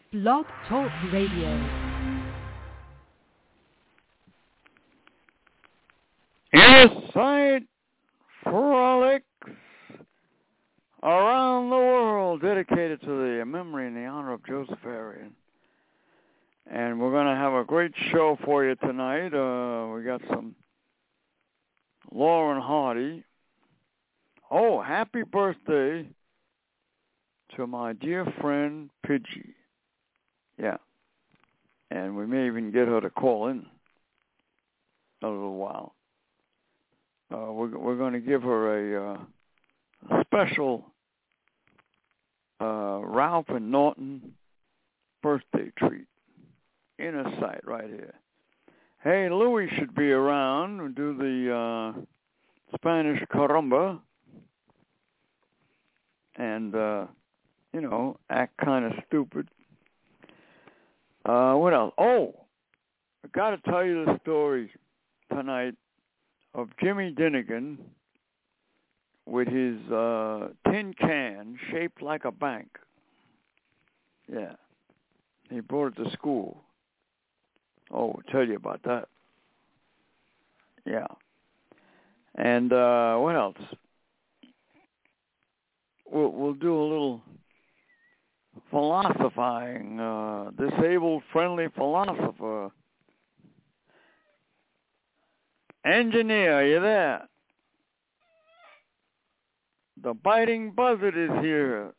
Blog Talk Radio. Inner Sight Frolics around the world, dedicated to the memory and the honor of Joseph Arian. And we're going to have a great show for you tonight. We got some Lauren Hardy. Oh, happy birthday to my dear friend Pidgey. Yeah. And we may even get her to call in a little while. We're going to give her a special Ralph and Norton birthday treat. Inner Sight right here. Hey, Louis should be around and do the Spanish caramba and, act kind of stupid. What else? Oh, I got to tell you the story tonight of Jimmy Dinnigan with his tin can shaped like a bank. Yeah. He brought it to school. Oh, I'll tell you about that. Yeah. And what else? We'll do a little philosophizing. Disabled-friendly philosopher. Engineer, are you there? The biting buzzard is here.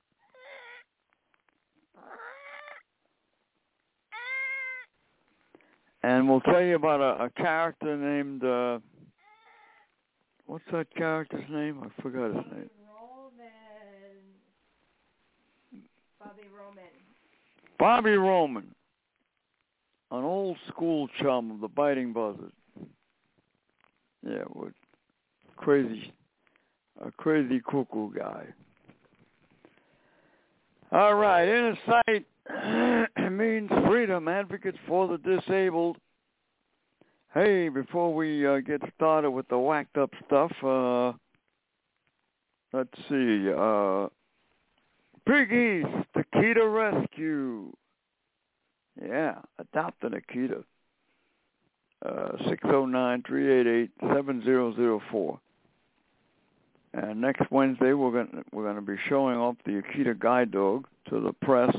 And we'll tell you about a character named, what's that character's name? I forgot his name. Bobby Roman. An old school chum of the biting buzzard. Yeah, what a crazy cuckoo guy. All right, Inner Sight means freedom, advocates for the disabled. Hey, before we get started with the whacked up stuff, let's see. Big East, Akita Rescue. Yeah, adopt an Akita. 609-388-7004. And next Wednesday we're going to be showing off the Akita guide dog to the press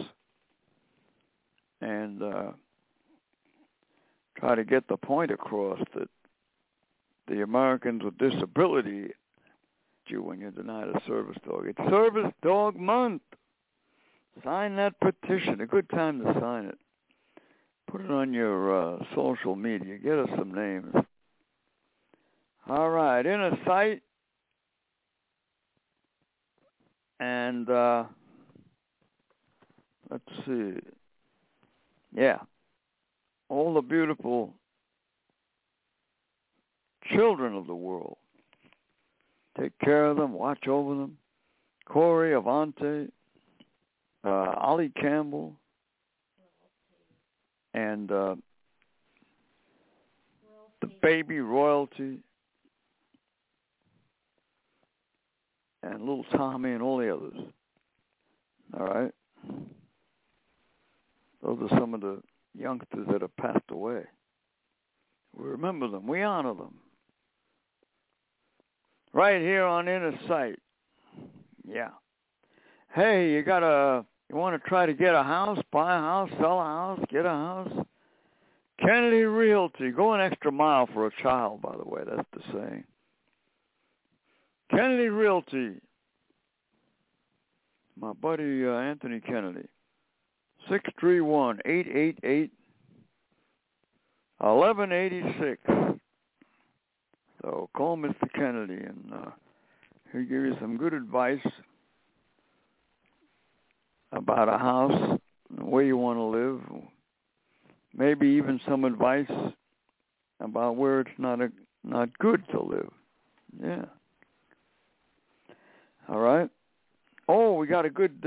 and try to get the point across that the Americans with disability you when you're denied a service dog. It's Service Dog Month. Sign that petition. A good time to sign it. Put it on your social media. Get us some names. All right, Inner Sight. And let's see. Yeah. All the beautiful children of the world. Take care of them. Watch over them. Corey, Avante, Ollie Campbell, and the baby Royalty, and little Tommy, and all the others. All right? Those are some of the youngsters that have passed away. We remember them. We honor them. Right here on Inner Sight. Yeah. Hey, you want to try to get a house, buy a house, sell a house, get a house? Kennedy Realty. Go an extra mile for a child, by the way. That's the saying. Kennedy Realty. My buddy Anthony Kennedy. 631-888-1186. So call Mr. Kennedy and he'll give you some good advice about a house, where you want to live, maybe even some advice about where it's not good to live. Yeah. All right. Oh, we got a good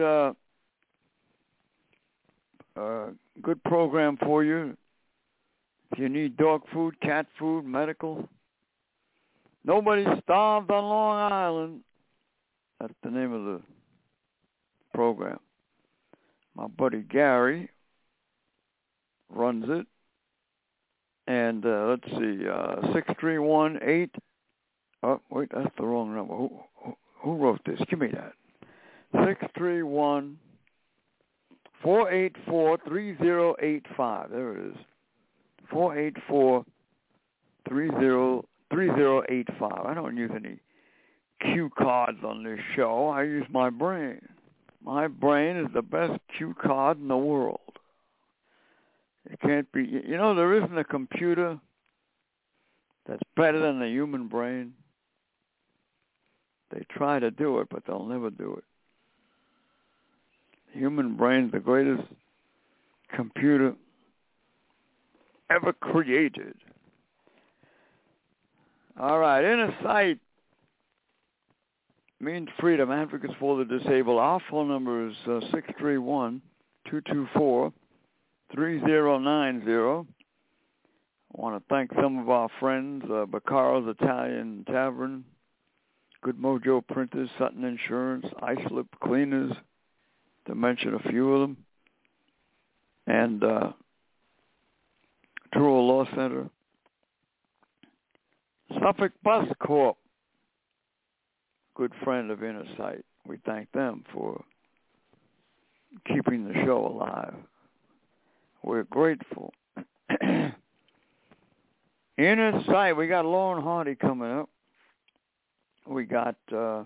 program for you. If you need dog food, cat food, medical. Nobody's starved on Long Island. That's the name of the program. My buddy Gary runs it. And let's see, 6318. Oh, wait, that's the wrong number. Who wrote this? Give me that. 631-484-3085. There it is. 484-3085. I don't use any cue cards on this show. I use my brain. My brain is the best cue card in the world. It can't be, there isn't a computer that's better than the human brain. They try to do it, but they'll never do it. The human brain's the greatest computer ever created. All right, Inner Sight means freedom, advocates for the disabled. Our phone number is 631-224-3090. I want to thank some of our friends, Baccaro's Italian Tavern, Good Mojo Printers, Sutton Insurance, Islip Cleaners, to mention a few of them, and Truro Law Center, Suffolk Bus Corp, good friend of Inner Sight. We thank them for keeping the show alive. We're grateful. Inner Sight, we got Lauren Hardy coming up. We got the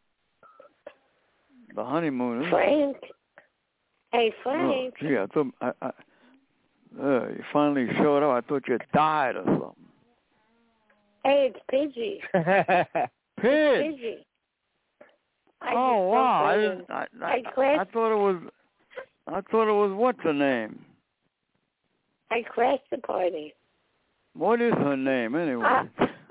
Honeymooners. Frank. Hey, Frank. Oh, gee, I thought you finally showed up. I thought you died or something. Hey, it's Pidgey. Pidge. Pidgey. Oh wow! I thought it was what's her name? I crashed the party. What is her name anyway?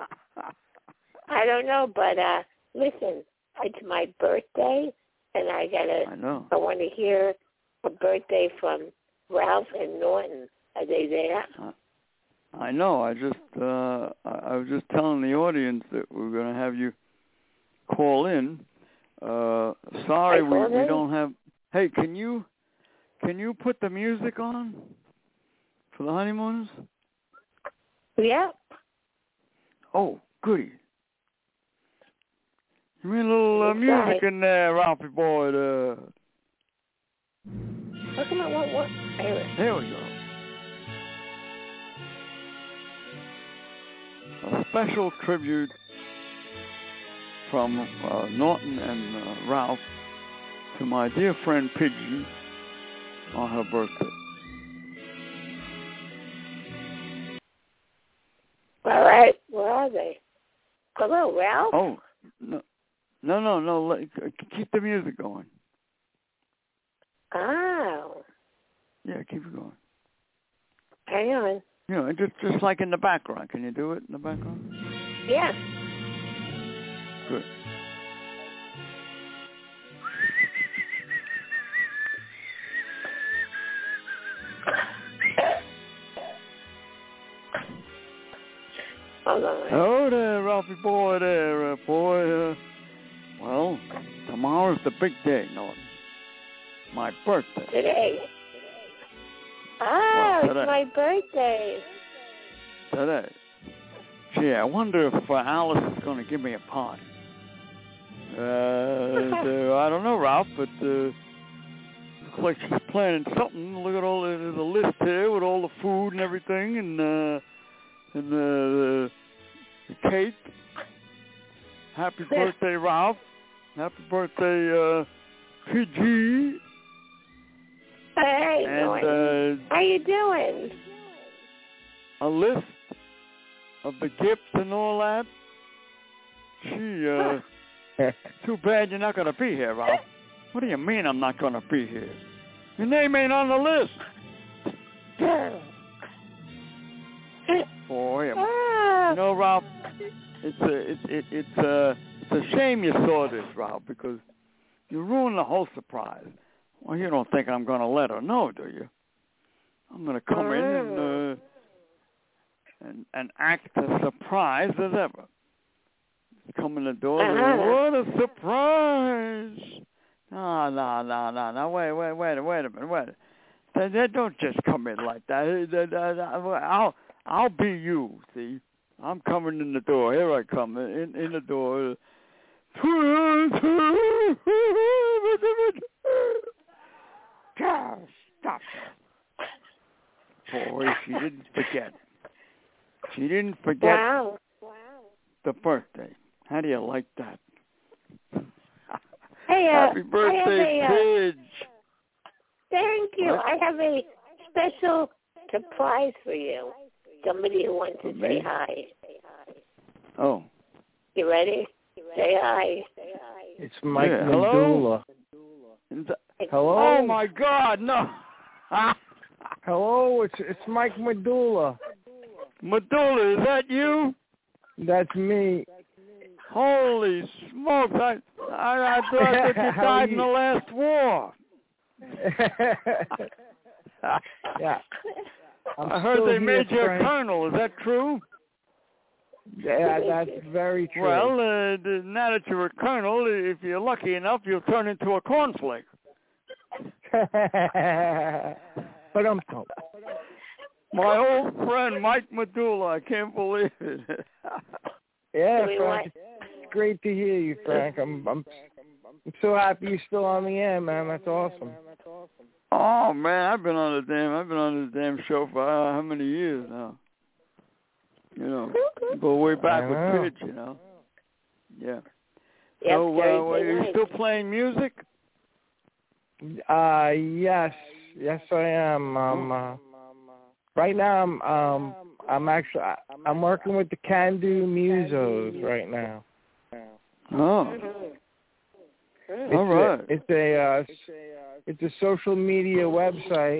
I don't know, but listen, it's my birthday, and I want to hear a birthday from Ralph and Norton. Are they there? I know. I was just telling the audience that we're going to have you call in. Sorry, we don't have. Hey, can you put the music on for the Honeymooners? Yeah. Oh, goody. Give me a little music in there, Ralphie boy. How come I want one? There we go. A special tribute from Norton and Ralph to my dear friend Pidgey on her birthday. All right. Where are they? Hello, Ralph? Oh, no. Keep the music going. Oh. Yeah, keep it going. Hang on. Just like in the background. Can you do it in the background? Yeah. Good. Hold on. Oh, there, Ralphie boy, there, boy. Well, tomorrow's the big day, Norton. My birthday. Today. Oh, it's my birthday. Today. Gee, I wonder if Alice is going to give me a party. I don't know, Ralph, but looks like she's planning something. Look at all the list here with all the food and everything, and the cake. Happy birthday, Ralph. Happy birthday, PG. Hey, and, how you doing? A list of the gifts and all that. Gee, too bad you're not going to be here, Ralph. What do you mean I'm not going to be here? Your name ain't on the list. Boy, Ralph, it's a shame you saw this, Ralph, because you ruined the whole surprise. Well, you don't think I'm going to let her know, do you? I'm going to come in and act as surprised as ever. Come in the door, what a surprise! No. Wait a minute. They don't just come in like that. I'll be you, see. I'm coming in the door. Here I come, in the door. Stop that. Boy, she didn't forget. Wow. The birthday. How do you like that? Hey, Happy birthday, Pidge. Thank you. What? I have a special surprise for you. Somebody who wants to say hi. Oh. You ready? Say hi. It's Mike Medulla. Hello? Oh, my God, no. Hello, it's Mike Medulla. Medulla, is that you? That's me. Holy smokes. I thought that you died in the last war. Yeah. I heard they made you a colonel. Is that true? Yeah, that's very true. Well, now that you're a colonel, if you're lucky enough, you'll turn into a cornflake. But my old friend Mike Medulla, I can't believe it. Yeah, Frank, it's great to hear you, Frank. I'm so happy you're still on the air, man. That's awesome. Oh man, I've been on this damn show for how many years now? You know, go way back with Pidge, you know. Yeah. Yep, So, are you still playing music? Yes, I am. Right now, I'm working with the Can Do Musos right now. Oh. All right. It's a social media website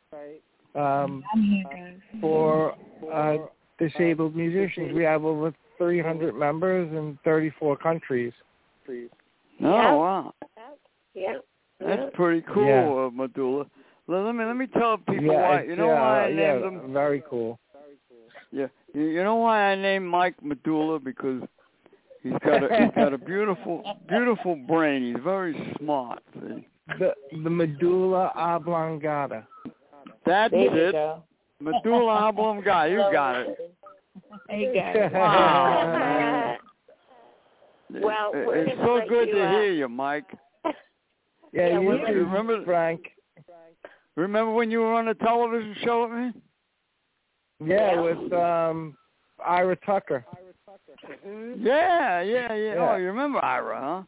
for disabled musicians. We have over 300 members in 34 countries. Oh, wow. Yeah. That's pretty cool, Medulla. Let me tell people why. You know why I named him? Very cool. Yeah. You know why I named Mike Medulla? Because he's got a beautiful brain. He's very smart. See? The medulla oblongata. That's it. Go. Medulla oblongata. You got it. You got it. Wow. Well, it's so good to hear you, Mike. Yeah, you remember, Frank. Remember when you were on a television show with me? Yeah, with Ira Tucker. Yeah. Oh, you remember Ira, huh?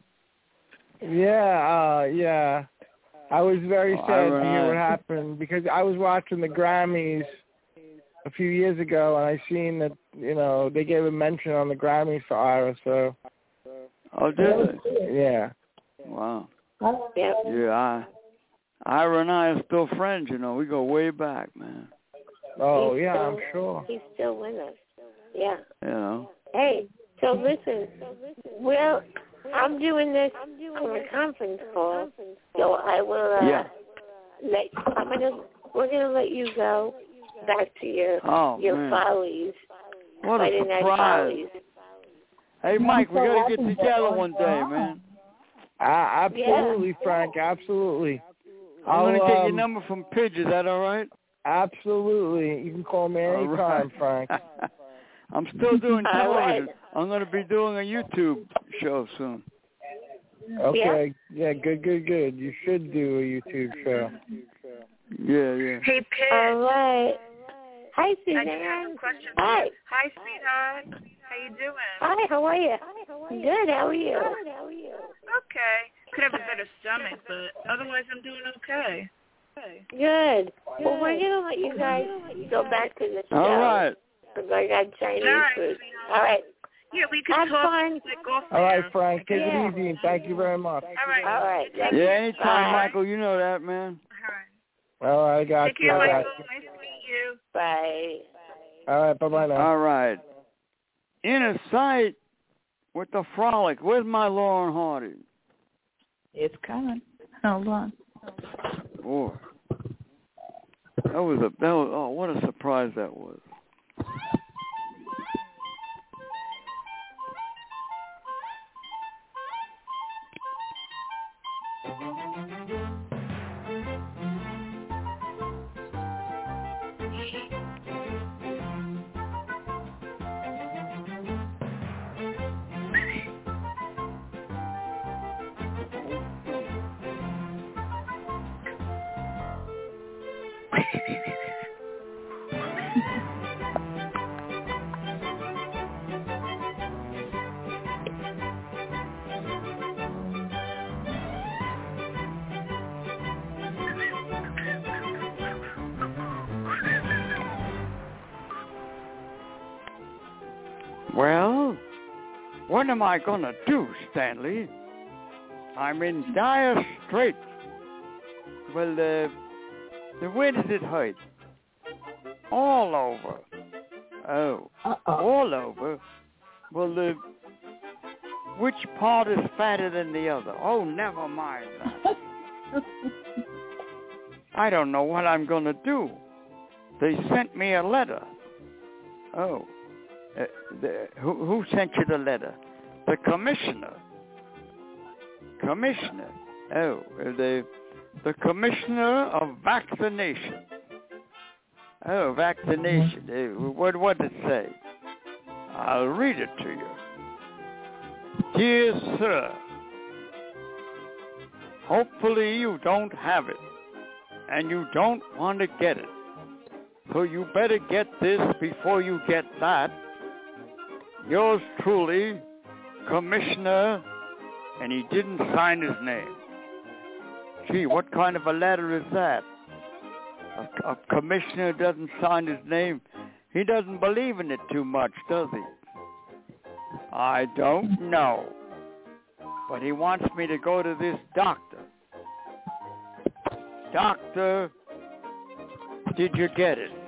Yeah. I was very sad to hear what happened because I was watching the Grammys a few years ago and I seen that, they gave a mention on the Grammys for Ira, so. Oh, did they? Yeah. Wow. Yep. Yeah, Ira and I are still friends, we go way back, man. Oh, I'm sure. He's still with us. Yeah. Hey, so listen. Well, I'm doing this on a conference call, so I will we're gonna let you go back to your follies. What a surprise. Hey, Mike, we gotta get together one day, man. Absolutely, Frank, absolutely. I'm going to get your number from Pidge, is that all right? Absolutely. You can call me anytime, Frank. I'm still doing television. I'm going to be doing a YouTube show soon. Okay, yeah, good. You should do a YouTube show. Yeah. Hey, Pidge. All right. Hi, Suzanne. I have a question. Hi. Hi, sweetheart. How you doing? Hi, how are you? Good, how are you? Okay. Could have a better stomach, but otherwise I'm doing okay. Good. Well, we're going to let you guys go back to the show. All right. Because I got Chinese food. Sweetheart. All right. Yeah, we can Have talk fun. like off All right, there. Frank, take it easy, and thank you very much. All right. Yeah, anytime, Michael. You know that, man. All right, I got Take you. care, Michael. Nice to meet you. Bye. All right, bye-bye now. All right. Inner Sight with the Frolic. Where's my Lauren Hardy? It's coming. Hold on. Boy. That was oh, what a surprise that was. Well, what am I going to do, Stanley? I'm in dire straits. Well, where does it hurt? All over. Oh, all over? Well, which part is fatter than the other? Oh, never mind that. I don't know what I'm going to do. They sent me a letter. Oh. Who sent you the letter? The commissioner. Commissioner? Oh, the commissioner of vaccination. Oh, vaccination. What did it say? I'll read it to you. Dear sir, hopefully you don't have it, and you don't want to get it. So you better get this before you get that. Yours truly, Commissioner, and he didn't sign his name. Gee, what kind of a letter is that? A commissioner doesn't sign his name. He doesn't believe in it too much, does he? I don't know. But he wants me to go to this doctor. Doctor, did you get it?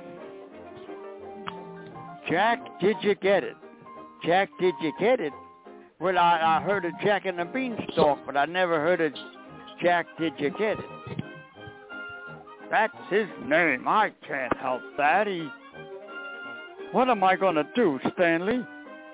Jack, did you get it? Jack, did you get it? Well, I heard of Jack and the Beanstalk, but I never heard of Jack, did you get it? That's his name. I can't help that. What am I going to do, Stanley?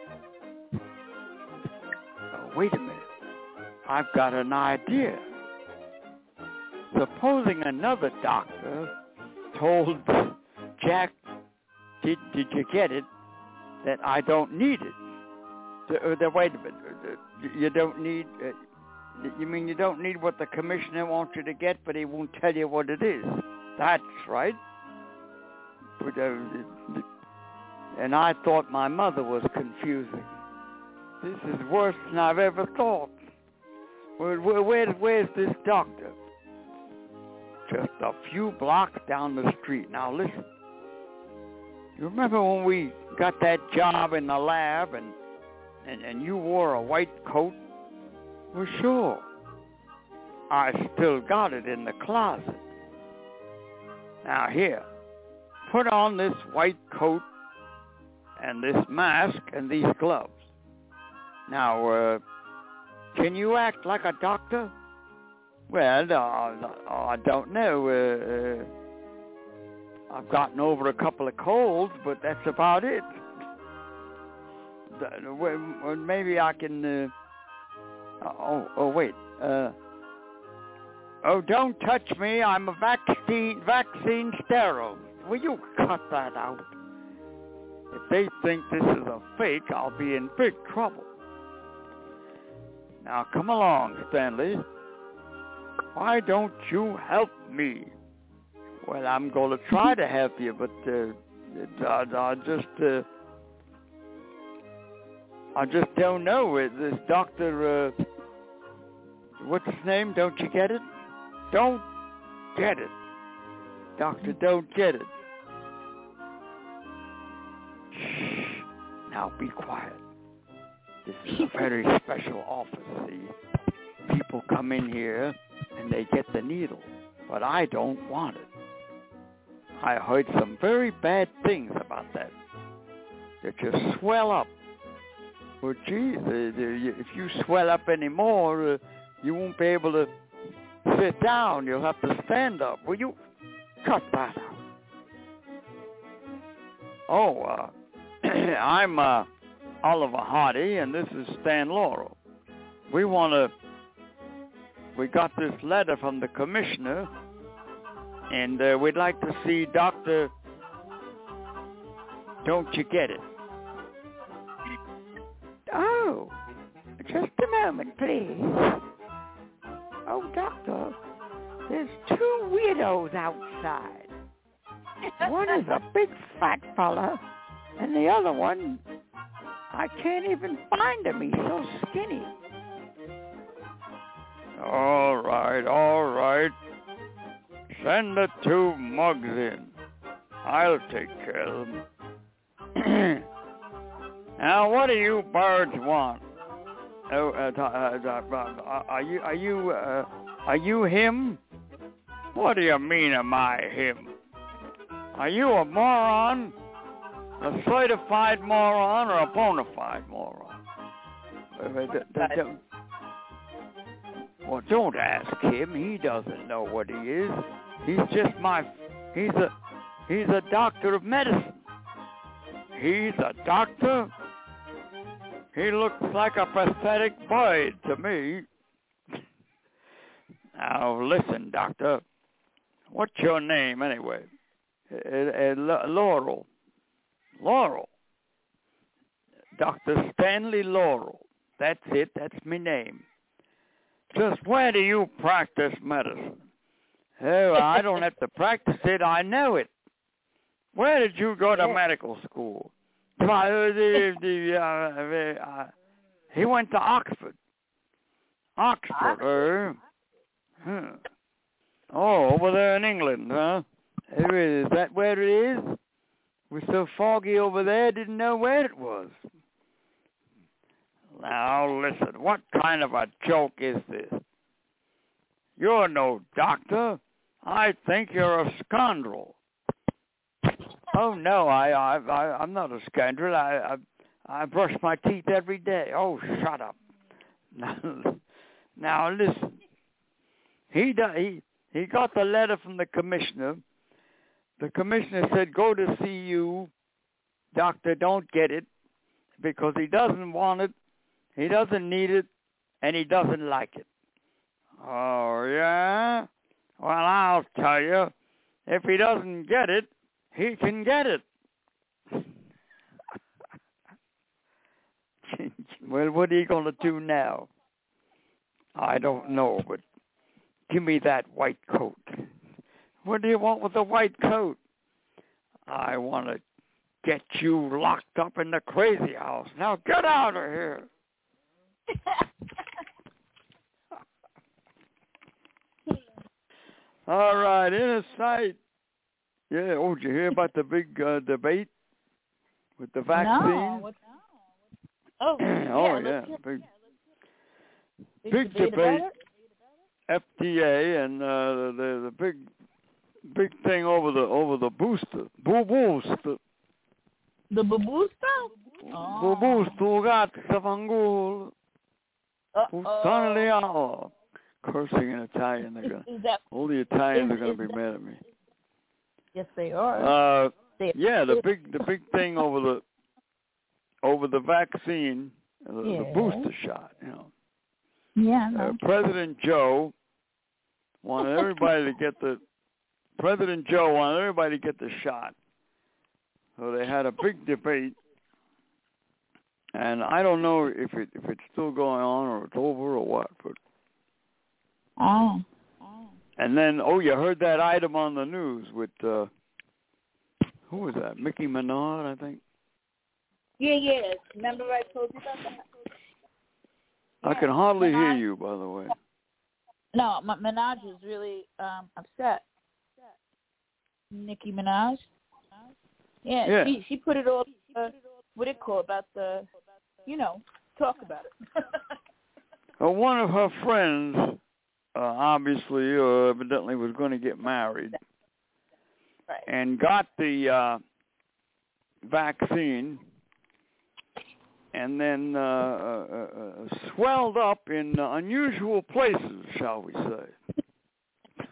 Oh, wait a minute. I've got an idea. Supposing another doctor told Jack, did you get it, that I don't need it. Wait a minute. You don't need... you mean you don't need what the commissioner wants you to get, but he won't tell you what it is? That's right. But, and I thought my mother was confusing. This is worse than I've ever thought. Where's this doctor? Just a few blocks down the street. Now listen. You remember when we got that job in the lab and you wore a white coat? Well, sure. I still got it in the closet. Now here, put on this white coat and this mask and these gloves. Now, can you act like a doctor? Well, I don't know. I've gotten over a couple of colds, but that's about it. Well, maybe I can... wait. Don't touch me. I'm a vaccine sterile. Will you cut that out? If they think this is a fake, I'll be in big trouble. Now, come along, Stanley. Why don't you help me? Well, I'm going to try to help you, but I just don't know. This doctor, what's his name? Don't you get it? Don't get it. Doctor, don't get it. Shh. Now be quiet. This is a very special office, see? People come in here and they get the needle, but I don't want it. I heard some very bad things about that. That you swell up. Well, geez, if you swell up anymore, you won't be able to sit down. You'll have to stand up. Will you cut that out? Oh, I'm Oliver Hardy, and this is Stan Laurel. We got this letter from the commissioner, and we'd like to see Dr. Don't you get it? Oh, just a moment, please. Oh, doctor, there's two weirdos outside. One is a big fat fella, and the other one, I can't even find him. He's so skinny. All right. Send the two mugs in. I'll take care of them. Now, what do you birds want? Oh, are you him? What do you mean, am I him? Are you a moron? A certified moron or a bona fide moron? Well, don't ask him. He doesn't know what he is. He's just he's a doctor of medicine. He's a doctor? He looks like a pathetic boy to me. Now, listen, doctor. What's your name, anyway? Laurel. Laurel. Dr. Stanley Laurel. That's it. That's my name. Just where do you practice medicine? Oh, I don't have to practice it. I know it. Where did you go to medical school? He went to Oxford. Oxford, Oh, over there in England, huh? Is that where it is? It was so foggy over there, didn't know where it was. Now, listen, what kind of a joke is this? You're no doctor. I think you're a scoundrel. Oh, no, I'm not a scoundrel. I brush my teeth every day. Oh, shut up. Now, listen. He got the letter from the commissioner. The commissioner said, go to see you. Doctor, don't get it, because he doesn't want it, he doesn't need it, and he doesn't like it. Oh, yeah? Well, I'll tell you, if he doesn't get it, he can get it. Well, what are you going to do now? I don't know, but give me that white coat. What do you want with the white coat? I want to get you locked up in the crazy house. Now get out of here. All right, in sight. Yeah, oh, did you hear about the big debate with the vaccine? No. Oh, yeah. Big debate. FDA and the big thing over the booster. Booster. The booster? Booster got Savangul. Cursing in Italian. All the Italians are going to be mad at me. Yes, they are. The big thing over the vaccine, the booster shot. You know. Yeah. No. President Joe wanted everybody to get the shot. So they had a big debate, and I don't know if it's still going on or it's over or what. But and then you heard that item on the news with who was that? Mickey Minard, I think. Yeah. Remember I told you about that? I can hardly hear you, by the way. No, Minaj is really upset. Nicki Minaj. Yeah. She put it all. What do you call about the? Talk about it. One of her friends, obviously, evidently, was going to get married, right, and got the vaccine. And then swelled up in unusual places, shall we say.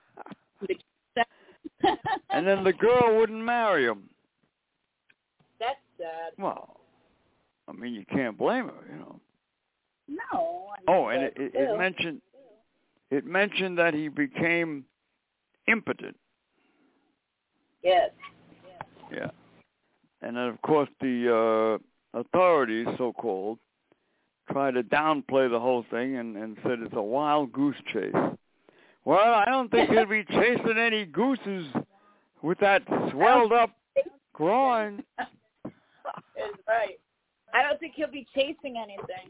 And then the girl wouldn't marry him. That's sad. Well, I mean, you can't blame her, No. And it mentioned that he became impotent. Yes. Yeah. And then, of course, the authorities, so-called, tried to downplay the whole thing and said it's a wild goose chase. Well, I don't think he'll be chasing any gooses with that swelled-up groin. That's right. I don't think he'll be chasing anything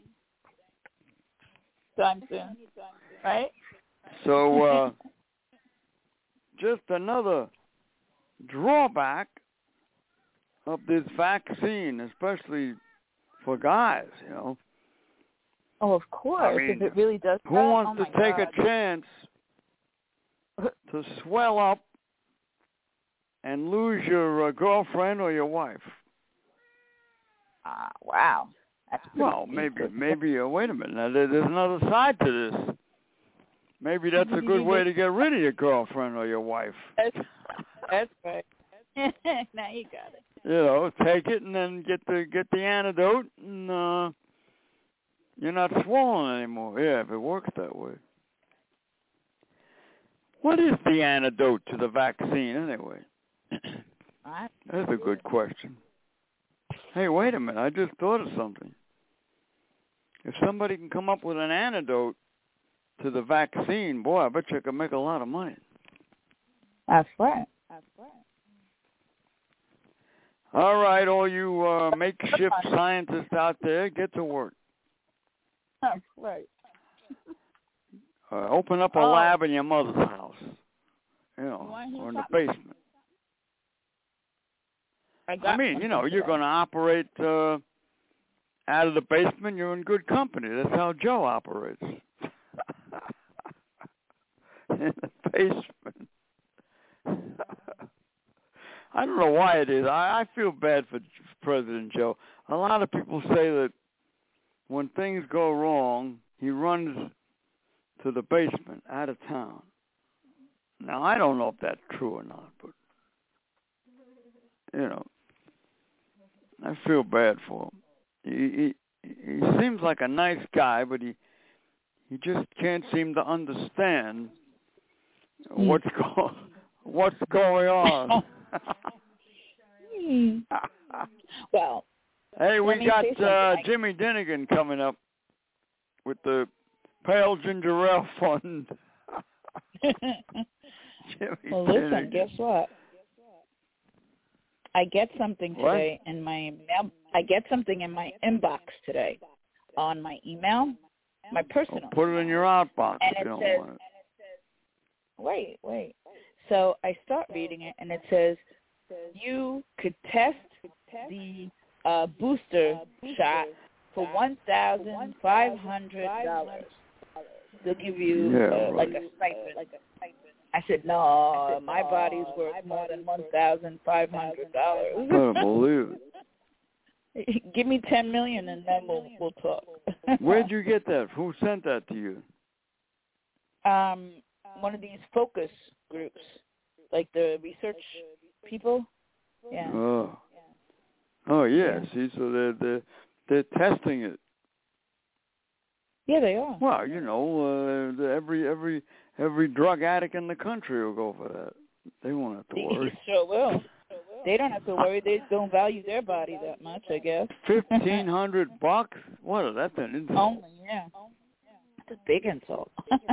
time soon, right? So, just another drawback of this vaccine, especially for guys, you know. Oh, of course. I mean, if it really does. Who wants to take a chance to swell up and lose your girlfriend or your wife? Wow. Well, maybe. Wait a minute. Now, there's another side to this. Maybe that's a good way to get rid of your girlfriend or your wife. That's right. Now you got it. You know, take it and then get the antidote, and you're not swollen anymore. Yeah, if it works that way. What is the antidote to the vaccine anyway? That's a good question. Hey, wait a minute. I just thought of something. If somebody can come up with an antidote to the vaccine, boy, I bet you could make a lot of money. That's right. All right, all you makeshift scientists out there, get to work. That's right. Open up a lab in your mother's house, you know, or in the basement. I mean, you know, you're going to operate out of the basement. You're in good company. That's how Joe operates. In the basement. I don't know why it is. I feel bad for President Joe. A lot of people say that when things go wrong, he runs to the basement out of town. Now, I don't know if that's true or not, but, you know, I feel bad for him. He seems like a nice guy, but he just can't seem to understand what's going on. Well, hey, we got Jimmy Dinnigan coming up with the Pale Ginger Ale Fund. Well, listen, guess what? I get something today in my mail. I get something in my inbox today on my email, my personal. Put it in your outbox and if you don't want it. Wait. So I start reading it, and it says you could test the booster shot for $1,500. They'll give you like a stipend. I said, no, my body's worth more than $1,500. I don't believe it. Give me $10 million, and then we'll talk. Where'd you get that? Who sent that to you? One of these focus groups, like the research people. Yeah. Oh yeah. See, so they're testing it. Yeah, they are. Well, you know, every drug addict in the country will go for that. They won't have to worry. Sure will. They don't have to worry. They don't value their body that much, I guess. $1,500? What? That's an insult. Only, yeah. That's a big insult.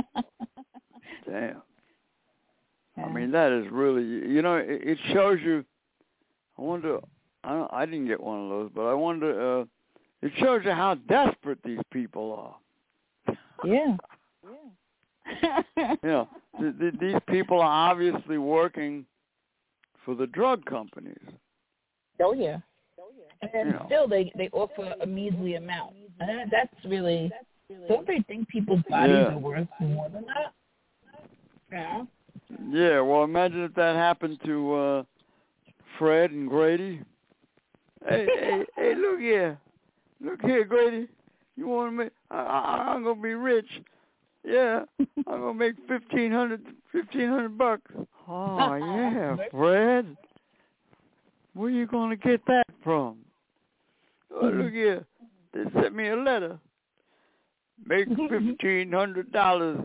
Damn. Yeah. I mean, that is really, you know, it shows you. I wonder. I didn't get one of those, but I wonder. It shows you how desperate these people are. Yeah. You know, these people are obviously working for the drug companies. Oh yeah. And then still they offer a measly amount. And that's really. Don't they think people's bodies are worth more than that? Yeah. Yeah. Well, imagine if that happened to Fred and Grady. Hey, look here, Grady. You want to make? I'm gonna be rich. Yeah, I'm gonna make $1,500. Oh yeah, Fred. Where you gonna get that from? Oh, look here. They sent me a letter. Make $1,500.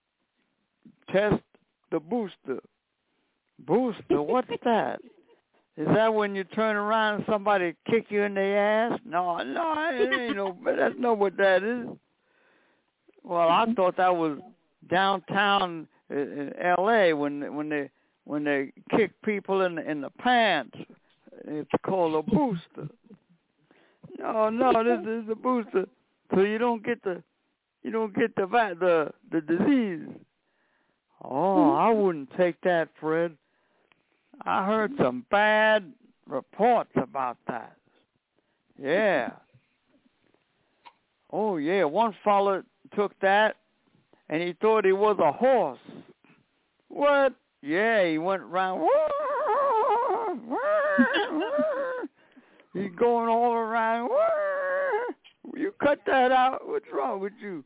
Test the booster. Booster? What's that? Is that when you turn around and somebody kick you in the ass? No, it ain't no. That's not what that is. Well, I thought that was downtown in L.A. when they kick people in the pants. It's called a booster. No, this is a booster, so you don't get the disease. Oh, I wouldn't take that, Fred. I heard some bad reports about that. Yeah. Oh, yeah. One fella took that, and he thought he was a horse. What? Yeah, he went around. He's going all around. You cut that out. What's wrong with you?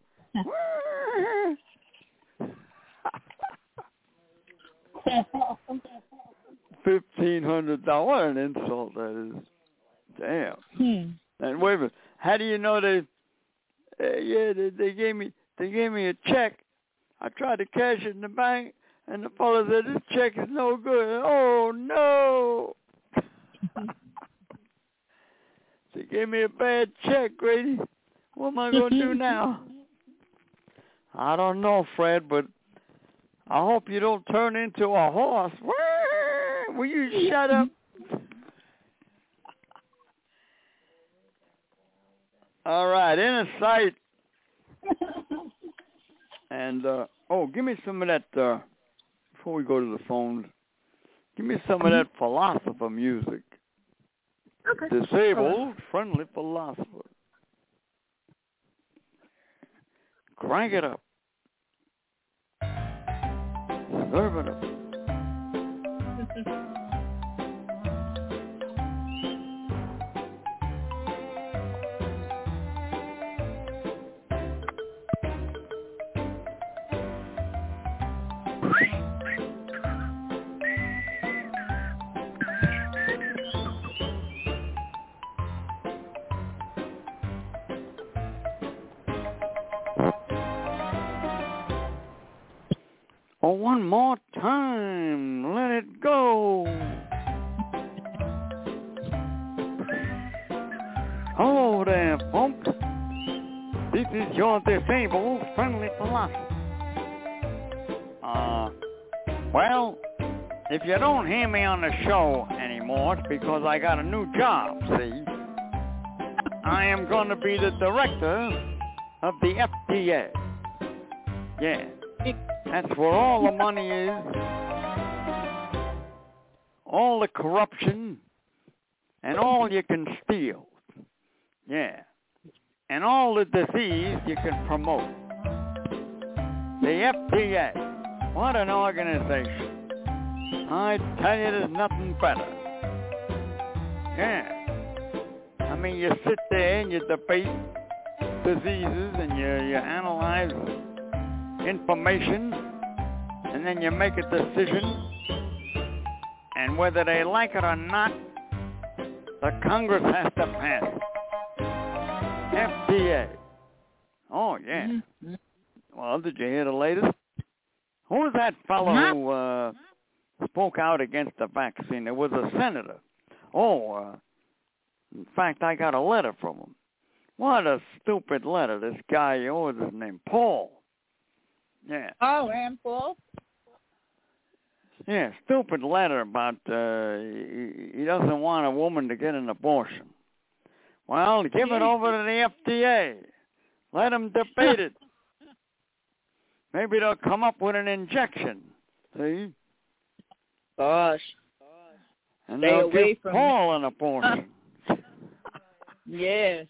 $1,500. What an insult that is. Damn. And wait a minute. How do you know they? They gave me a check. I tried to cash it in the bank, and the fellow said this check is no good. Oh no! They gave me a bad check, Grady. What am I going to do now? I don't know, Fred, but I hope you don't turn into a horse. Will you shut up? All right, inner sight. And, give me some of that, before we go to the phones, give me some of that philosopher music. Okay. Disabled, friendly philosopher. Crank it up. Serve it up. Oh, one more time. Let it go. Hello there, folks. This is your disabled friendly philosopher. Well, if you don't hear me on the show anymore, it's because I got a new job, see? I am going to be the director of the FDA. Yeah. That's where all the money is, all the corruption, and all you can steal. Yeah. And all the disease you can promote. The FDA. What an organization. I tell you, there's nothing better. Yeah. I mean, you sit there and you debate diseases and you analyze information, and then you make a decision, and whether they like it or not, the Congress has to pass it. FDA. Oh, yeah. Mm-hmm. Well, did you hear the latest? Who was that fellow who spoke out against the vaccine? It was a senator. In fact, I got a letter from him. What a stupid letter. This guy, what was his name? Paul. Yeah. Oh, Rand Paul? Yeah, stupid letter about he doesn't want a woman to get an abortion. Well, give it over to the FDA. Let them debate it. Maybe they'll come up with an injection. See? Gosh. And they'll give Paul an abortion. Yeah.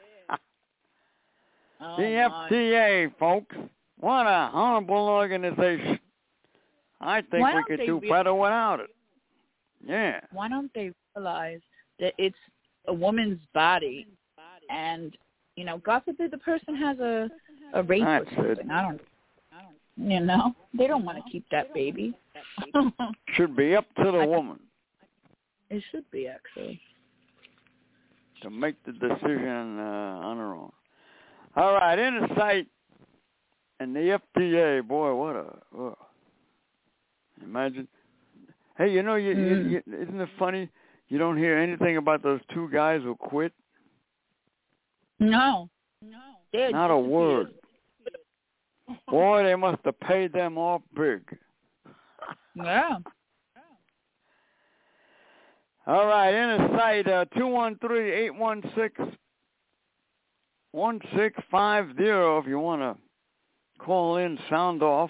The FDA, folks. What a horrible organization. I think we could do better without it. Yeah. Why don't they realize that it's a woman's body and, God forbid the person has a rape or something. I don't, they don't want to keep that baby. Should be up to the woman. It should be, actually. To make the decision on her own. All right, inner sight. And the FDA, boy, imagine. Hey, isn't it funny? You don't hear anything about those two guys who quit? No. Not a word. Boy, they must have paid them off big. Yeah. All right, inner sight, 213-816-1650 if you want to call in, sound off,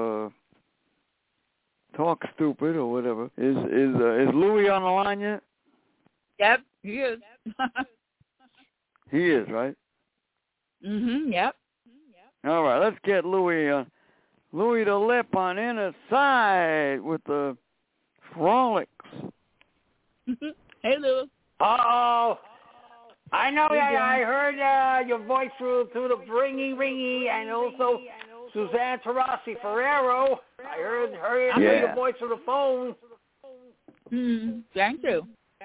talk stupid or whatever. Is Louis on the line yet? Yep, he is. He is, right? Yep. All right, let's get Louis the Lip on inner side with the Frolics. Hey, Lou. Uh-oh. I know I heard your voice through the ringy, and also Suzanne Taurasi Ferrero. I heard your voice through the phone. Thank you.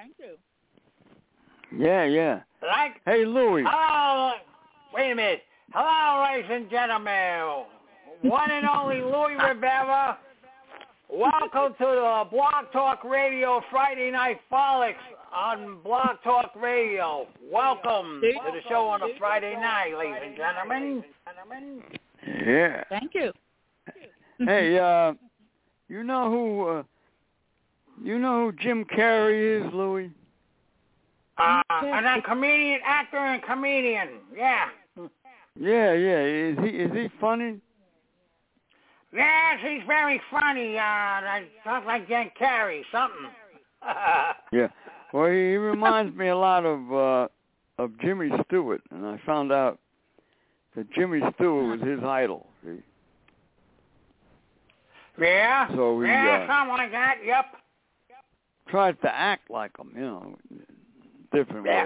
Yeah. Hey, Louis. Hello. Wait a minute. Hello, ladies and gentlemen. One and only Louis Rivera. Welcome to the Blog Talk Radio Friday Night Frolics on Blog Talk Radio. Welcome to the show on a Friday night, ladies and gentlemen. Yeah. Thank you. Hey, you know who Jim Carrey is, Louis? An comedian, actor and comedian. Yeah. Yeah. Is he funny? Yes, he's very funny. Talk like Jim Carrey, something. Yeah. Well, he reminds me a lot of Jimmy Stewart, and I found out that Jimmy Stewart was his idol. See? Yeah. So he something like that. Yep. Tries to act like him, different way.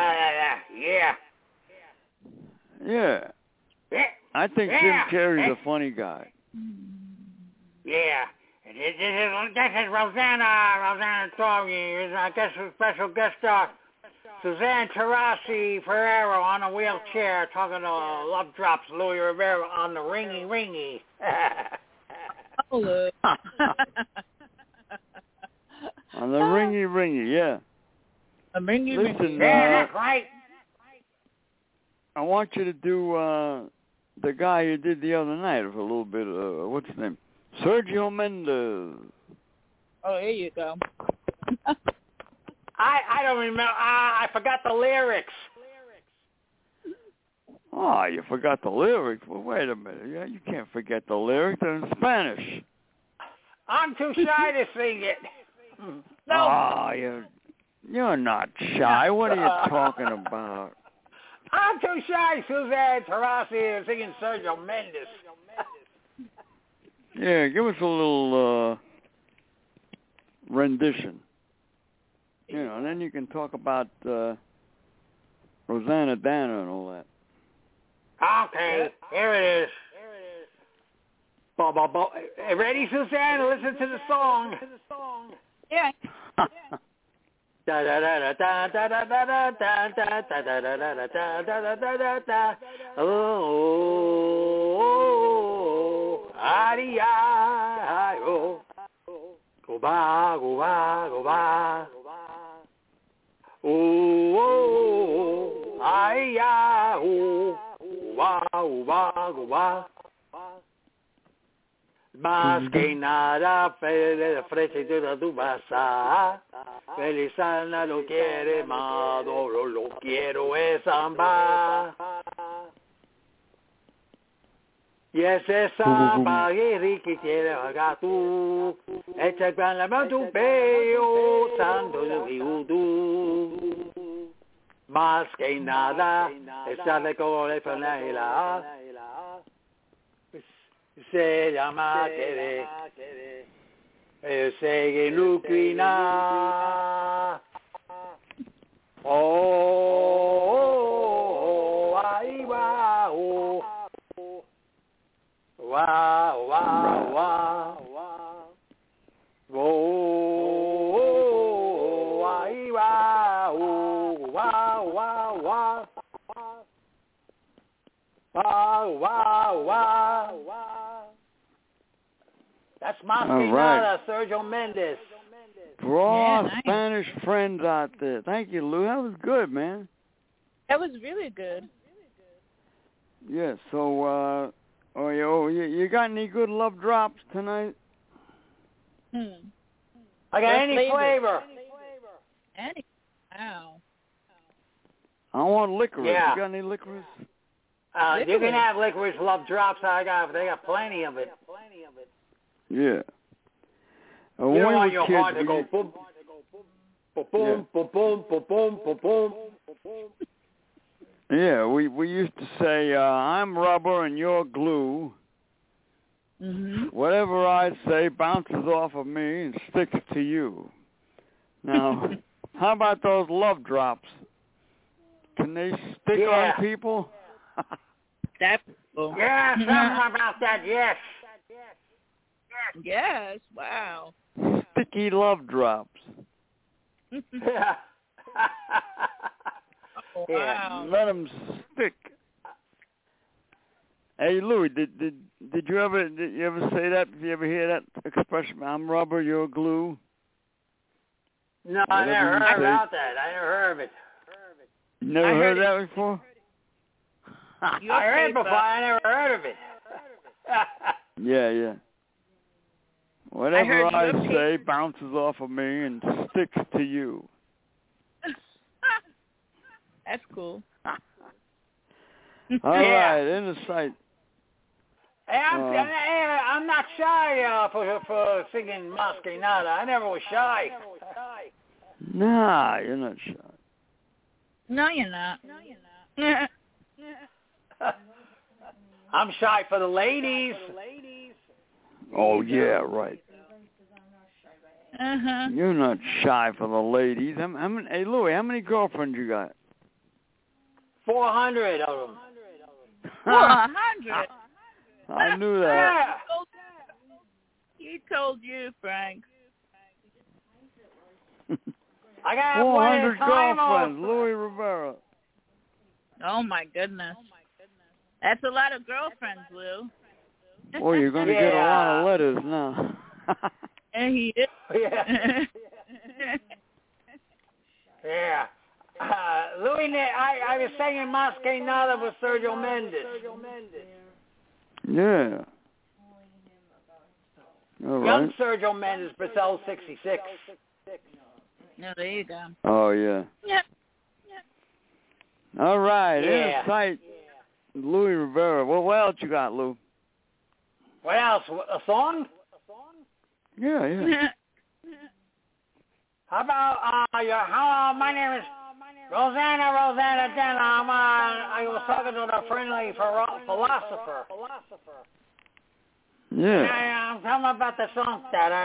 Yeah. I think Jim Carrey's a funny guy. Yeah. This is Rosanna Torrey. I guess a special guest star, Suzanne Taurasi Ferrero on a wheelchair talking to Love Drops Louis Rivera on the ringy. Hello. On the ringy, yeah. A ringy. Listen, that's right. I want you to do the guy you did the other night for a little bit. What's his name? Sergio Mendes. Oh, here you go. I don't remember. I forgot the lyrics. Oh, you forgot the lyrics? Well, wait a minute. Yeah, you can't forget the lyrics. They're in Spanish. I'm too shy to sing it. No. Oh, you're not shy. What are you talking about? I'm too shy, Suzanne Taurasi, singing Sergio Mendes. Yeah, give us a little rendition. And then you can talk about Rosanna Dana and all that. Okay, here it is. Ready, Suzanne? Listen to the song. Yeah. Da da da da da da da da da da da da da da. Oh, ariayo. Go ba. Oh, ariayo. Go ba. Más que nada, ofrece toda tu masa. Felizana lo quiere, Maduro lo quiero es samba. Y ese samba que quiere haga tú. Echa con la mano tu peo, santo de Udú. Más que nada, esa de color fanela. Se llama querer, se ilucina. Oh, ahí va, oh, wow, oh, ahí va, oh, wow. That's Más que nada, Sergio Mendes. For all our Spanish friends out there. Thank you, Lou. That was good, man. That was really good. Yeah, so, you got any good love drops tonight? I got any flavor. Any. Wow. I want licorice. Yeah. You got any licorice? You can have licorice love drops. They got plenty of it. Yeah. You don't want your heart to go boom, boom, boom, boom, boom, boom, boom, boom. Yeah, we used to say, I'm rubber and you're glue. Mm-hmm. Whatever I say bounces off of me and sticks to you. Now, how about those love drops? Can they stick on people? That's cool. Yeah, something about that, yes. Yes, wow. Sticky love drops. Yeah. Oh, wow. Let them stick. Hey, Louis, did you ever say that? Did you ever hear that expression? I'm rubber, you're glue. No, I never heard about that. I never heard of it. You never heard that before? I heard it before. I never heard of it. Yeah. Whatever I say bounces off of me and sticks to you. That's cool. All right, in the sight. Hey, I'm not shy for singing Mas Que Nada. I never was shy. Nah, you're not shy. No, you're not. I'm shy for the ladies. Oh, yeah, right. Uh-huh. You're not shy for the ladies. Hey, Louis, how many girlfriends you got? 400 of them. 400? I knew that. He told you, Frank. I got 400 girlfriends, Louis Rivera. Oh, my goodness. That's a lot of girlfriends, Lou. Oh, you're going to get a lot of letters now. And he is. Yeah. Yeah. Louis, I was singing Mas Que Nada with Sergio Mendes. Yeah. All right. Young Sergio Mendes, Brazil 66. No, there you go. Oh, yeah. Yep. All right. Yeah. In sight, Louis Rivera. What else you got, Lou? What else? A song? Yeah. How about hello, my name is Rosanna Dana. I was talking to the friendly philosopher. Yeah. I'm talking about the song.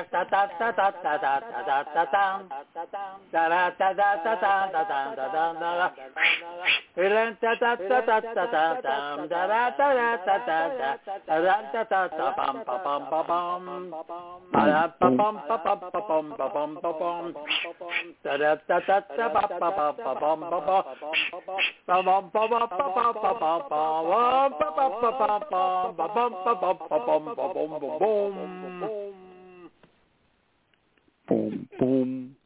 Boom, boom, boom. Boom, boom.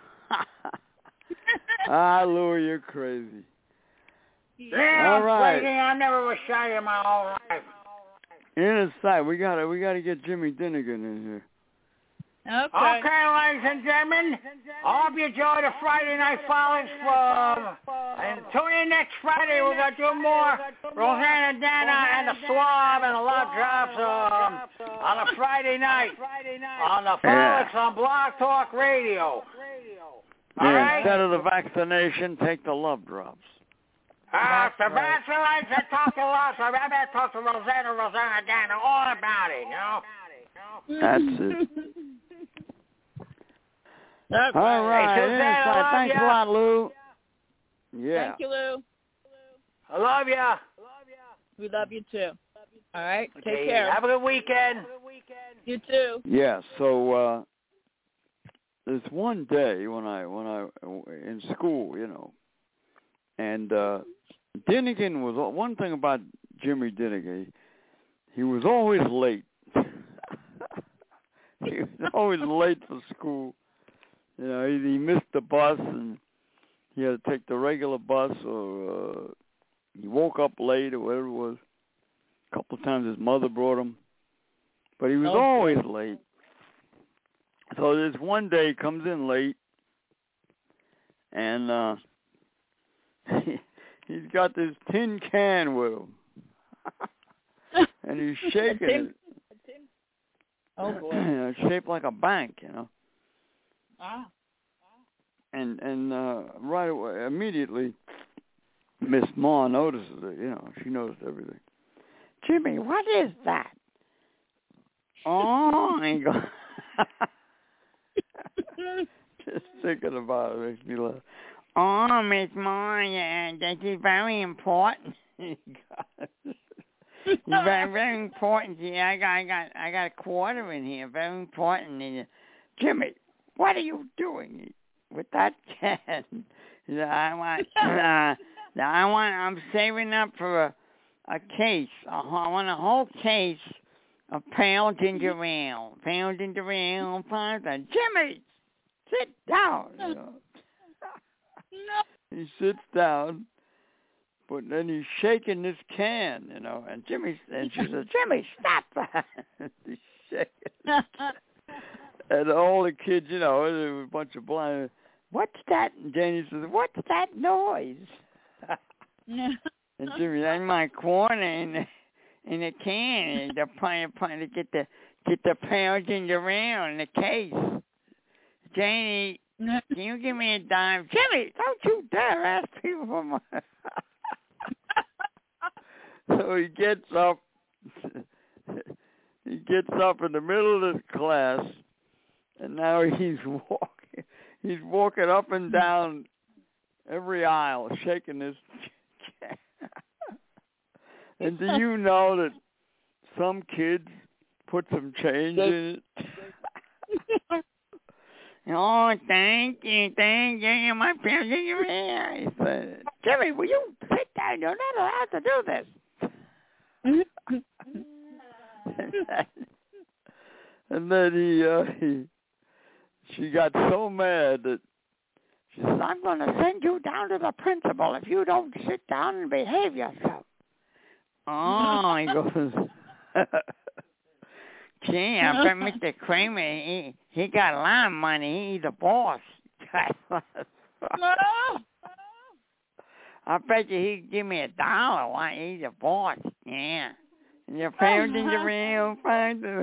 Louis, you're crazy. Yeah, all right. Crazy. I never was shy in my whole life. In a sight, we gotta get Jimmy Dinnigan in here. Okay, ladies and gentlemen, I hope you enjoy the Friday Night Frolics. And tune in next Friday. We're going to do more Rosanna Dana and the Swab and the Love Drops on a Friday night on the Frolics on Blog Talk Radio. All right? Instead of the vaccination, take the Love Drops. The vaccinates and talk to us. I better talk to Rosanna Dana all about it, you know? That's it. Okay. All right. Hey, thanks a lot, Lou. Yeah. Thank you, Lou. I love ya. We love you, too. All right? Okay, Take care. Have a good weekend. You, too. Yeah, so there's one day when I in school, and Dinnigan was one thing about Jimmy Dinnigan. He was always late. He was always late for school. You know, he missed the bus and he had to take the regular bus, or he woke up late or whatever it was. A couple of times his mother brought him, but he was always late. So this one day he comes in late, and he's got this tin can with him, and he's shaking it. Oh boy! It's shaped like a bank, you know. Ah. And right away, immediately, Miss Ma notices it. You know, she noticed everything. Jimmy, what is that? Oh, I go. Just thinking about it makes me laugh. Oh, Miss Ma, that is very important. very, very important. Yeah, I got a quarter in here. Very important. Jimmy, what are you doing with that can? I'm saving up for a case. I want a whole case of pale ginger ale. Pale ginger ale, Jimmy, sit down. You know. He sits down, but then he's shaking this can, you know. And she says, Jimmy, stop that. He's shaking. And all the kids, you know, there was a bunch of blind. What's that? And Janie says, what's that noise? And Jimmy, that's my corn in the can. They're trying to get the pale ginger ale in the case. Janie, can you give me a dime? Jimmy, don't you dare ask people for money. So he gets up. He gets up in the middle of the class, and now he's walking. He's walking up and down every aisle, shaking this can. And do you know that some kids put some change in it? Oh, thank you. My parents in your ear. He said, Jimmy, will you sit down? You're not allowed to do this. And then she got so mad that she said, I'm going to send you down to the principal if you don't sit down and behave yourself. Oh, he goes, gee, I bet Mr. Kramer, he got a lot of money. He's the boss. I bet you he'd give me $1. Why? He's a boss. Yeah. And your parents in the real find.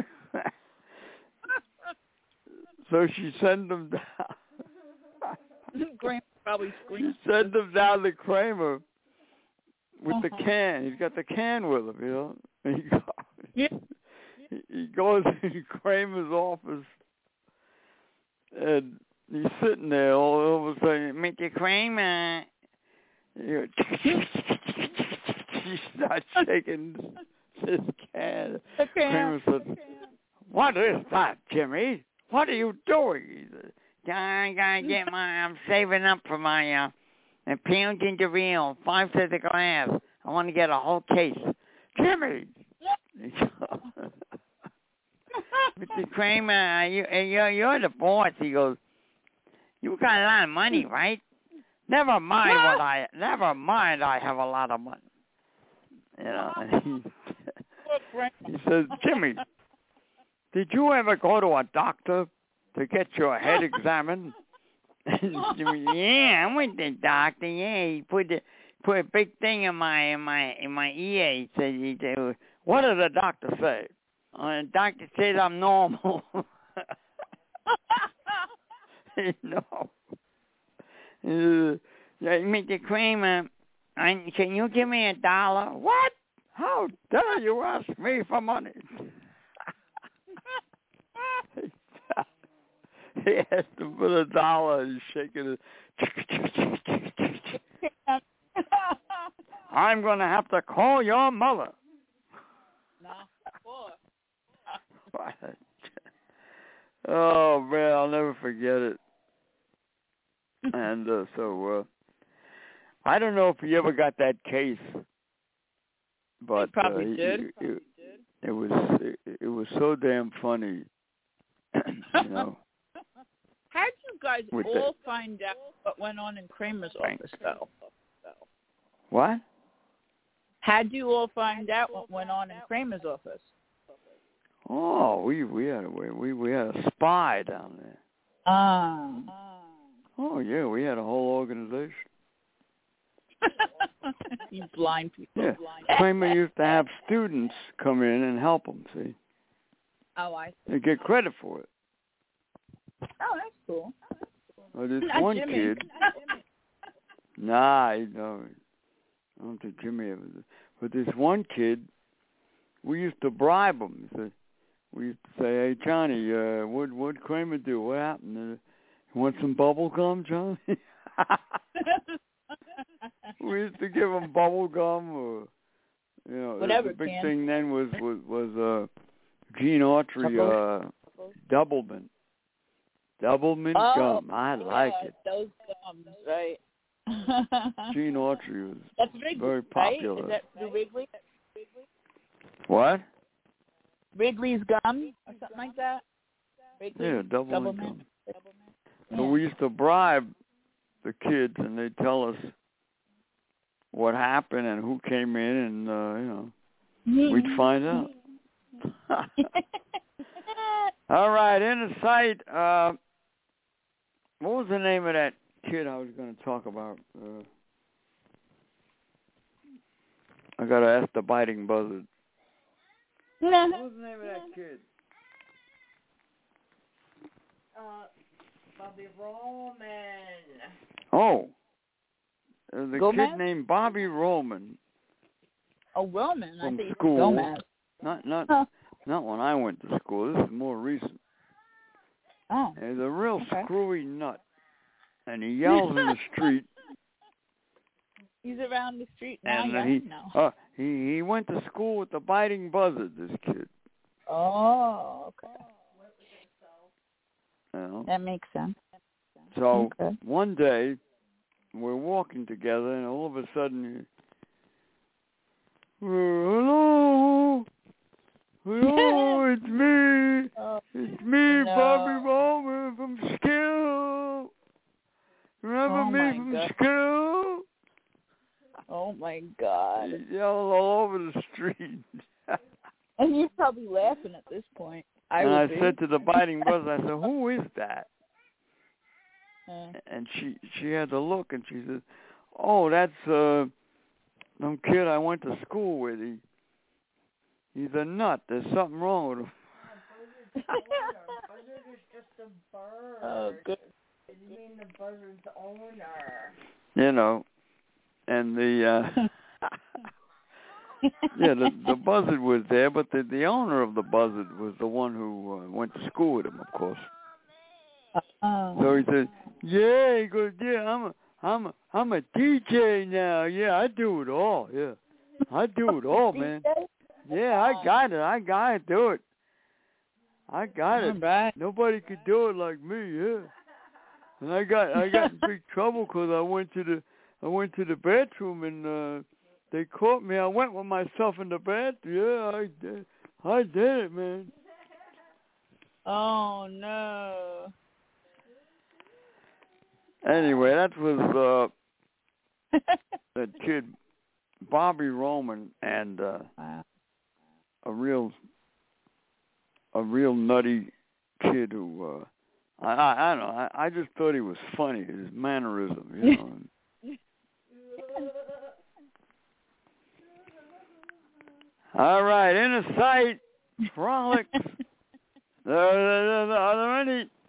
So she sent him down. Kramer probably screamed. She sent him down to Kramer with the can. He's got the can with him, you know. And he goes in Kramer's office, and he's sitting there all of a sudden. Mr. Kramer. She starts shaking this can. Kramer said, what is that, Jimmy? What are you doing? He said, I gotta get I'm saving up for my pale ginger ale, 5 cents a glass. I want to get a whole case. Jimmy! Mr. Kramer, you're the boss. He goes, you got a lot of money, right? Never mind I have a lot of money. You know, he says, Jimmy, did you ever go to a doctor to get your head examined? Jimmy, yeah, I went to the doctor. Yeah, he put a big thing in my ear. He said, what did the doctor say? The doctor said I'm normal. No. Mr. Kramer, can you give me $1? What? How dare you ask me for money? He asked him for $1. He's shaking it. I'm going to have to call your mother. No, boy. Oh, man, I'll never forget it. And so I don't know if he ever got that case, but he probably did. It was so damn funny, you know. How'd you guys all find out what went on in Kramer's office, though? What? How'd you all find out what went on in Kramer's office? Oh, we had a spy down there. Oh yeah, we had a whole organization. You blind people. Yeah. Kramer used to have students come in and help him. See. Oh, I see. They get credit for it. Oh, that's cool. Well, this Not one Jimmy. kid. Nah, I don't think Jimmy ever did. But this one kid, we used to bribe him. We used to say, "Hey, Johnny, what'd Kramer do? What happened? You want some bubble gum, Johnny?" We used to give him bubble gum, or whatever. The big thing then was Gene Autry Doublemint gum. I like it. Those gums, right? Gene Autry was very popular. Right? Is that through Wrigley? What? Wrigley's gum or something like that? Wrigley? Yeah, Doublemint gum. So we used to bribe the kids, and they'd tell us what happened and who came in, and we'd find out. All right, in the site. What was the name of that kid I was going to talk about? I got to ask the biting buzzard. What was the name of that kid? Bobby Roman. Oh. The Gomez? kid named Bobby Roman. Oh, Roman. From I think school. Gomez. Not when I went to school. This is more recent. Oh. He's a real screwy nut. And he yells in the street. He's around the street now. And he went to school with the biting buzzard, this kid. Oh, okay. That makes sense. So one day, we're walking together, and all of a sudden, hello, it's me. It's me, Bobby Roman from Skill. Remember me from Skill? Oh, my God. He yelled all over the street. And you're probably laughing at this point. I said to the biting buzzard, I said, who is that? And she had to look, and she said, oh, that's some kid I went to school with. He's a nut. There's something wrong with him. Buzzard is just a bird. Oh, good. You mean the buzzard's owner? And the the buzzard was there, but the owner of the buzzard was the one who went to school with him, of course. So he said, "Yeah," he goes, "Yeah, I'm a DJ now. Yeah, I do it all. Yeah, I do it all, man. Yeah, I got it. I gotta do it. I got it. Right. Nobody could do it like me. Yeah." And I got in big trouble because I went to the bathroom and they caught me. I went with myself in the bathroom. Yeah, I did it, man. Oh no. Anyway, that was the kid Bobby Roman, and a real nutty kid who I don't know. I just thought he was funny, his mannerism, All right, in a sight, frolics. Are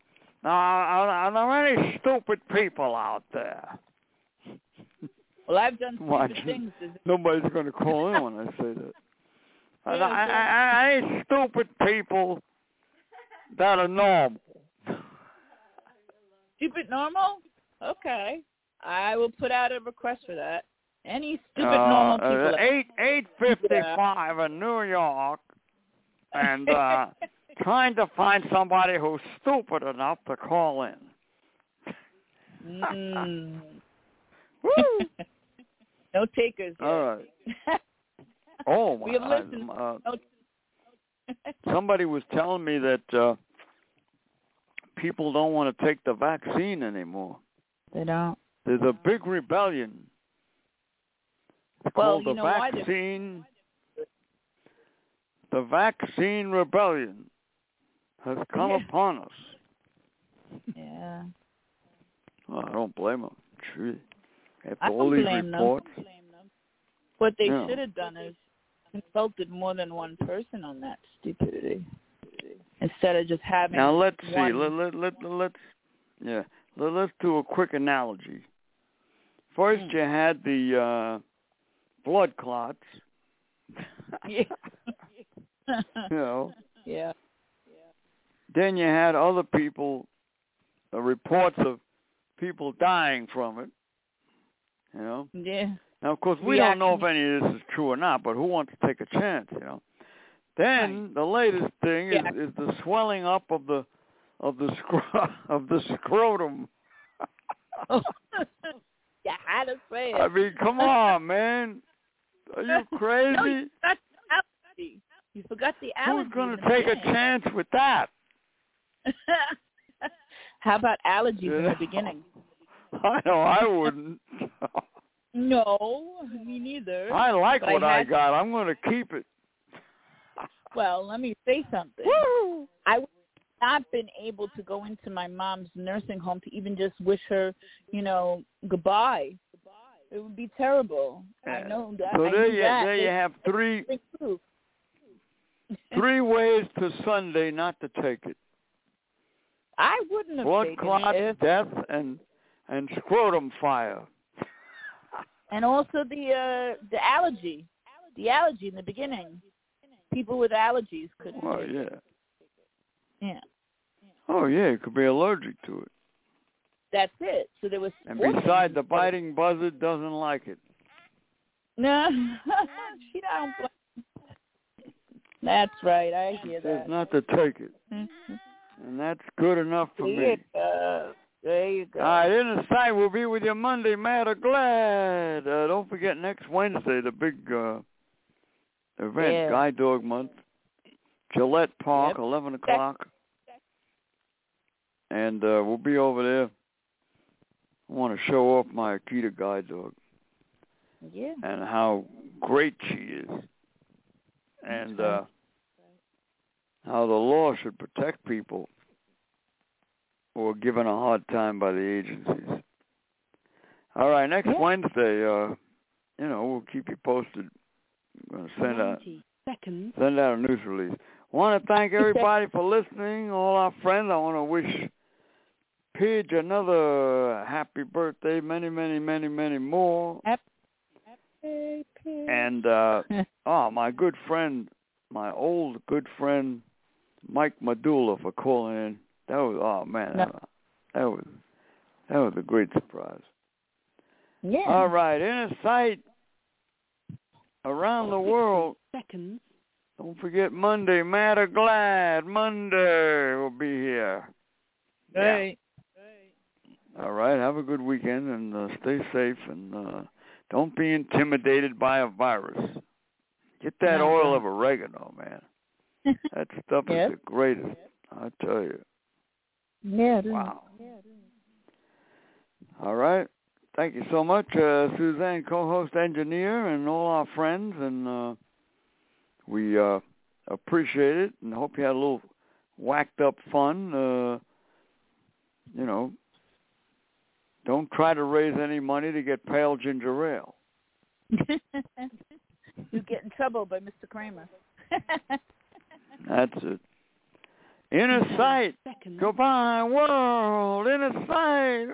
there any stupid people out there? Well, I've done stupid things. Nobody's going to call in when I say that. Any stupid people that are normal? Stupid normal? Okay. I will put out a request for that. Any stupid normal people. 8:55 in New York, and trying to find somebody who's stupid enough to call in. Woo! No takers yet. All right. Oh, my God. Somebody was telling me that people don't want to take the vaccine anymore. They don't. There's a big rebellion. It's called the vaccine. The vaccine rebellion has come upon us. Yeah. Well, I don't blame them. Sure. After all these reports. What they should have done is consulted more than one person on that stupidity instead of just having. Now let's see. One. Let's do a quick analogy. First, you had the blood clots. Yeah. You know. Yeah. Then you had other people, reports of people dying from it. You know. Yeah. Now, of course, we don't know if any of this is true or not, but who wants to take a chance? You know. Then the latest thing is the swelling up of the scrotum. Oh. You had to say it. I mean, come on, man. Are you crazy? No, you forgot the allergy. You forgot the allergy. Who's going to take a chance with that? How about allergies in the beginning? I know I wouldn't. No, me neither. I like what I got. I'm going to keep it. Well, let me say something. Woo! I would not been able to go into my mom's nursing home to even just wish her, goodbye. It would be terrible. I know that. So there you have three ways to Sunday not to take it. I wouldn't have blood taken clot, it. death, and scrotum fire. And also the allergy. The allergy in the beginning. People with allergies couldn't take it. Yeah. Oh, yeah, you could be allergic to it. That's it. So there was. And besides, the biting buzzard doesn't like it. No, she don't. That's right. I hear that. Says not to take it, and that's good enough for me. There you go. All right, Inner Sight will be with you Monday, mad or glad. Don't forget next Wednesday the big event, Guide Dog Month, Gillette Park, 11 o'clock, and we'll be over there. I want to show off my Akita guide dog. Yeah. And how great she is. And how the law should protect people who are given a hard time by the agencies. All right, next Wednesday, we'll keep you posted. I'm going to send out a news release. I want to thank everybody for listening, all our friends. I want to wish Pidge another happy birthday, many, many, many, many more. Happy Pidge. And my good friend, my old good friend, Mike Medulla for calling in. That was that was a great surprise. Yeah. All right, Inner Sight around the world. Don't forget Monday, mad or glad. Monday will be here. Right. All right, have a good weekend and stay safe and don't be intimidated by a virus. Get that oil of oregano, man. That stuff is the greatest, I tell you. Yeah. Wow. All right. Thank you so much, Suzanne, co-host engineer, and all our friends, and we appreciate it and hope you had a little whacked up fun. Don't try to raise any money to get pale ginger ale. You get in trouble by Mr. Kramer. That's it. Inner Sight. Goodbye, world. Inner Sight.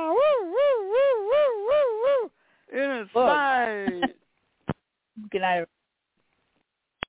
Inner Sight. Good night.